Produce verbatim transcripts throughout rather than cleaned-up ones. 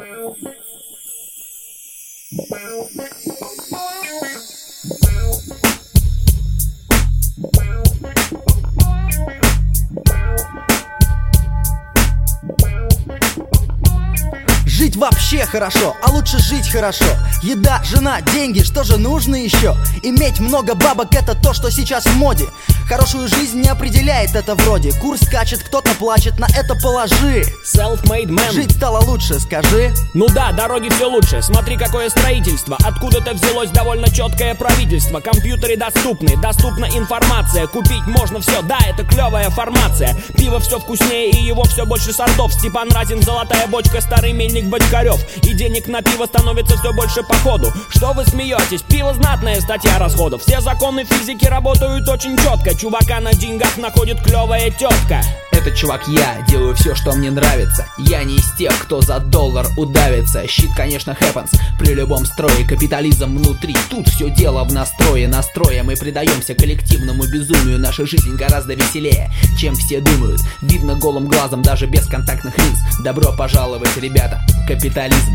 Жить вообще хорошо, а лучше жить хорошо. Еда, жена, деньги, что же нужно еще? Иметь много бабок — это то, что сейчас в моде. Хорошую жизнь не определяет это вроде. Курс скачет, кто-то плачет, на это положи. Self-made man. Жить стало лучше, скажи. Ну да, дороги все лучше, смотри какое строительство. Откуда-то взялось довольно четкое правительство. Компьютеры доступны, доступна информация. Купить можно все, да, это клевая формация. Пиво все вкуснее и его все больше сортов. Степан Разин, золотая бочка, старый мельник Бочкарев. И денег на пиво становится все больше по ходу. Что вы смеетесь? Пиво знатная статья расходов. Все законы физики работают очень четко. Чувака на деньгах находит клевая тетка. Этот чувак я, делаю все, что мне нравится. Я не из тех, кто за доллар удавится. Щит, конечно, happens при любом строе. Капитализм внутри, тут все дело в настрое. Настроя мы предаемся коллективному безумию. Наша жизнь гораздо веселее, чем все думают. Видно голым глазом, даже без контактных линз. Добро пожаловать, ребята, капитализм.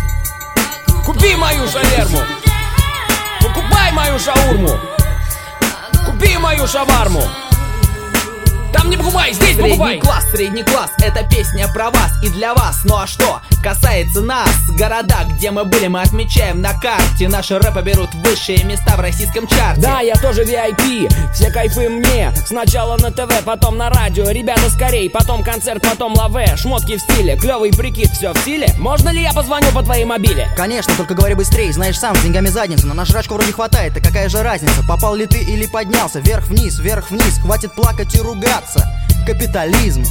Купи мою шаверму, покупай мою шаурму, купи мою шаварму. Там не покупай, здесь средний покупай. Средний класс, средний класс, это песня про вас и для вас. Ну а что касается нас, города, где мы были, мы отмечаем на карте. Наши рэпы берут высшие места в российском чарте. Да, я тоже ви ай пи, все кайфы мне. Сначала на ТВ, потом на радио. Ребята, скорей, потом концерт, потом лаве. Шмотки в стиле, клевый прикид, все в силе. Можно ли я позвоню по твоей мобиле? Конечно, только говори быстрее, знаешь сам, с деньгами задницу. Но на жрачку вроде хватает, а какая же разница? Попал ли ты или поднялся? Вверх-вниз, вверх-вниз, хватит плакать и ругаться. Капитализм.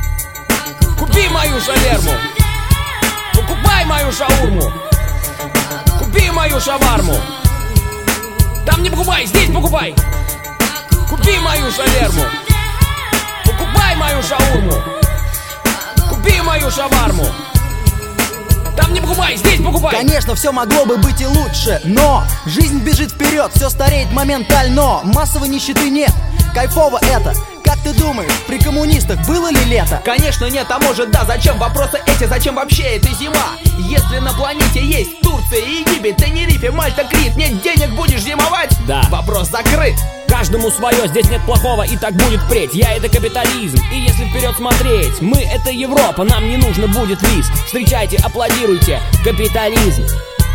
Купи мою шаверму, покупай мою шаурму, купи мою шаварму. Там не покупай, здесь покупай. Купи мою шаверму, покупай мою шаурму, купи мою шаварму. Там не покупай, здесь покупай. Конечно, все могло бы быть и лучше, но жизнь бежит вперед, все стареет моментально. Массовой нищеты нет, кайфово это. Как ты думаешь, при коммунистах было ли лето? Конечно нет, а может да, зачем вопросы эти, зачем вообще эта зима? Если на планете есть Турция, Египет, Тенерифе, Мальта, Крит, нет денег, будешь зимовать? Да. Вопрос закрыт. Каждому свое, здесь нет плохого и так будет впредь. Я — это капитализм, и если вперед смотреть, мы — это Европа, нам не нужно будет виз. Встречайте, аплодируйте, капитализм.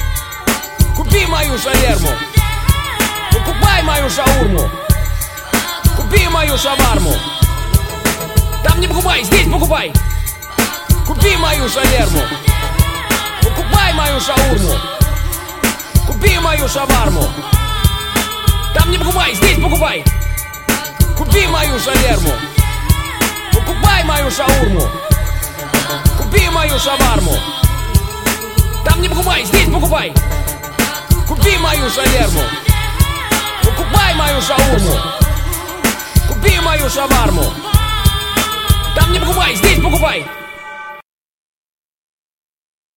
Купи мою шаверму, покупай мою шаурму, купи мою шаварму. Там не покупай, здесь покупай. Купи мою шаверму, покупай мою шаурму, купи мою шаварму. Там не покупай, здесь покупай. Купи мою шаверму, покупай мою шаурму, купи мою шаварму. Там не покупай, здесь покупай. Купи мою шаверму, покупай мою шаурму, купи мою шаварму. Там не покупай, здесь покупай.